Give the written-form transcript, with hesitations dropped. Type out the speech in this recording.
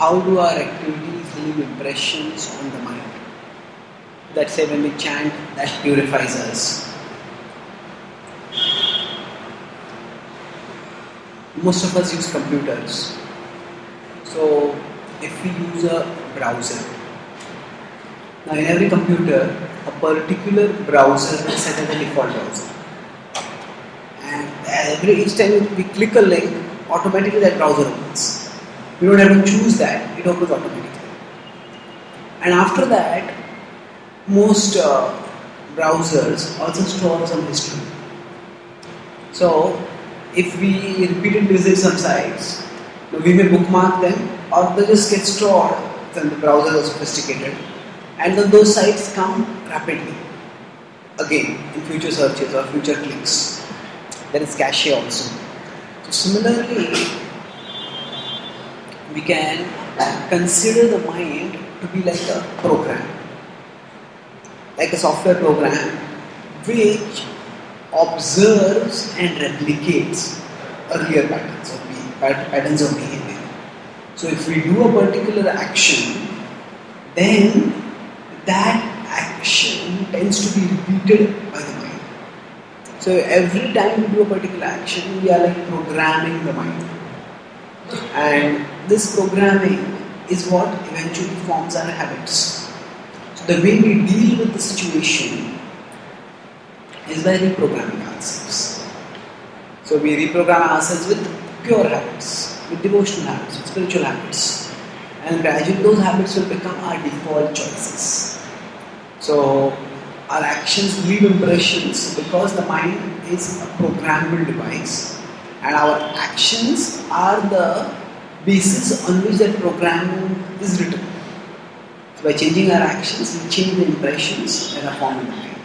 how do our activities leave impressions on the mind? Let's say when we chant, that purifies us. Most of us use computers. So if we use a browser, now in every computer, a particular browser is set as a default browser. And each time we click a link, automatically that browser opens. We don't have to choose that, it opens automatically. And after that, most browsers also store some history. So if we repeatedly visit some sites, we may bookmark them, or they just get stored when the browser is sophisticated, and then those sites come rapidly again in future searches or future clicks. There is cache also. So similarly, we can consider the mind to be like a program, like a software program which observes and replicates earlier patterns of behavior. So if we do a particular action, then that action tends to be repeated by the mind. So every time we do a particular action, we are like programming the mind. And this programming is what eventually forms our habits. So the way we deal with the situation is by reprogramming ourselves. So we reprogram ourselves with pure habits, with devotional habits, with spiritual habits. And gradually those habits will become our default choices. So our actions leave impressions because the mind is a programmable device, and our actions are the basis on which that program is written. So by changing our actions, we change the impressions that are formed in the mind.